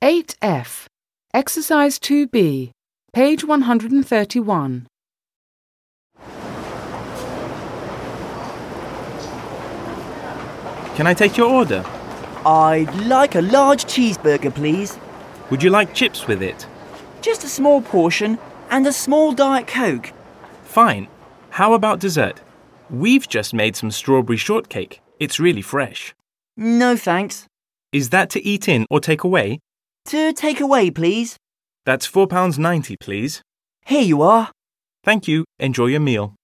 8F. Exercise 2B. Page 131. Can I take your order? I'd like a large cheeseburger, please. Would you like chips with it? Just a small portion and a small Diet Coke. Fine. How about dessert? We've just made some strawberry shortcake. It's really fresh. No thanks. Is that to eat in or take away? To take away, please. That's £4.90, please. Here you are. Thank you. Enjoy your meal.